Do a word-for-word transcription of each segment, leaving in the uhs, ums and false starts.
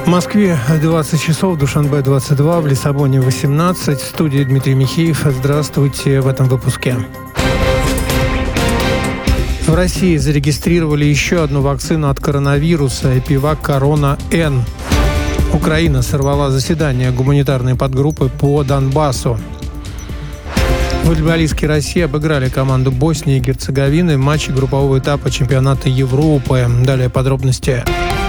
В Москве двадцать часов, в Душанбе двадцать два, в Лиссабоне восемнадцать. В студии Дмитрий Михеев. Здравствуйте в этом выпуске. В России зарегистрировали еще одну вакцину от коронавируса – Эпивак Корона-Н. Украина сорвала заседание гуманитарной подгруппы по Донбассу. Футболистки России обыграли команду Боснии и Герцеговины в матче группового этапа чемпионата Европы. Далее подробности.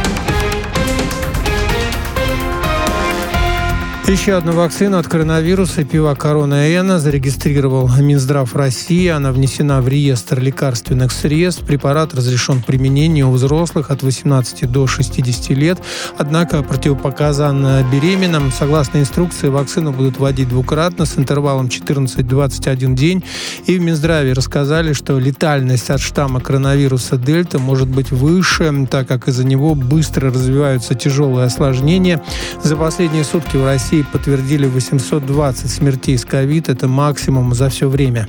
Еще одну вакцину от коронавируса Эпивак Корона-Н зарегистрировал Минздрав России. Она внесена в реестр лекарственных средств. Препарат разрешен к применению у взрослых от восемнадцати до шестидесяти лет. Однако противопоказан беременным. Согласно инструкции, вакцину будут вводить двукратно с интервалом четырнадцать-двадцать один день. И в Минздраве рассказали, что летальность от штамма коронавируса Дельта может быть выше, так как из-за него быстро развиваются тяжелые осложнения. За последние сутки в России подтвердили восемьсот двадцать смертей с ковид. Это максимум за все время.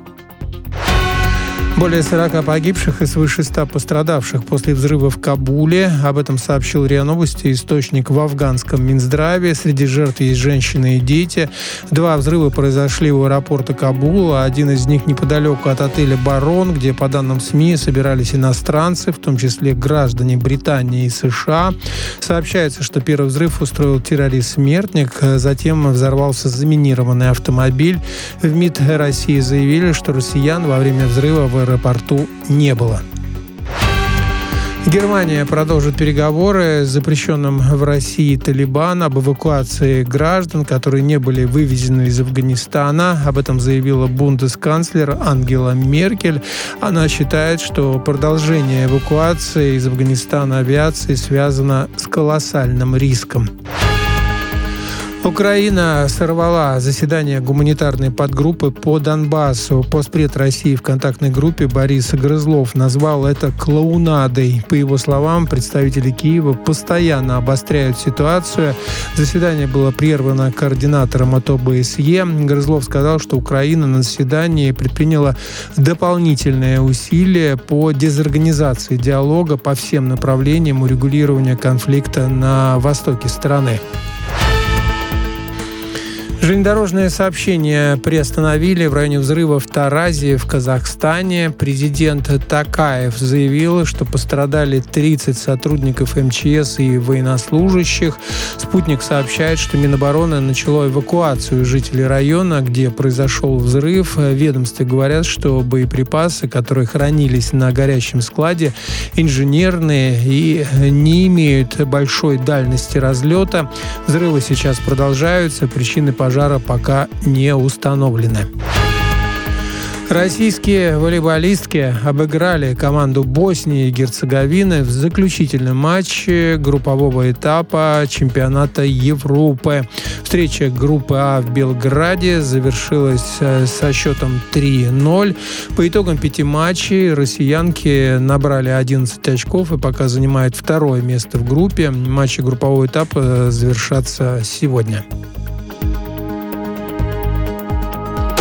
Более сорока погибших и свыше ста пострадавших после взрыва в Кабуле. Об этом сообщил РИА Новости источник в афганском Минздраве. Среди жертв есть женщины и дети. Два взрыва произошли у аэропорта Кабула. Один из них неподалеку от отеля «Барон», где, по данным СМИ, собирались иностранцы, в том числе граждане Британии и США. Сообщается, что первый взрыв устроил террорист-смертник. Затем взорвался заминированный автомобиль. В МИД России заявили, что россиян во время взрыва в аэропорту не было. Германия продолжит переговоры с запрещенным в России Талибан об эвакуации граждан, которые не были вывезены из Афганистана. Об этом заявила бундесканцлер Ангела Меркель. Она считает, что продолжение эвакуации из Афганистана авиации связано с колоссальным риском. Украина сорвала заседание гуманитарной подгруппы по Донбассу. Постпред России в контактной группе Борис Грызлов назвал это клоунадой. По его словам, представители Киева постоянно обостряют ситуацию. Заседание было прервано координатором АТО БСЕ. Грызлов сказал, что Украина на заседании предприняла дополнительные усилия по дезорганизации диалога по всем направлениям урегулирования конфликта на востоке страны. Железнодорожное сообщение приостановили в районе взрыва в Таразе в Казахстане. Президент Токаев заявил, что пострадали тридцать сотрудников эм че эс и военнослужащих. «Спутник» сообщает, что Минобороны начало эвакуацию жителей района, где произошел взрыв. В ведомстве говорят, что боеприпасы, которые хранились на горящем складе, инженерные и не имеют большой дальности разлета. Взрывы сейчас продолжаются. Причины пожара Пожара пока не установлены. Российские волейболистки обыграли команду Боснии и Герцеговины в заключительном матче группового этапа чемпионата Европы. Встреча группы А в Белграде завершилась со счетом три ноль. По итогам пяти матчей россиянки набрали одиннадцать очков и пока занимают второе место в группе. Матчи группового этапа завершатся сегодня.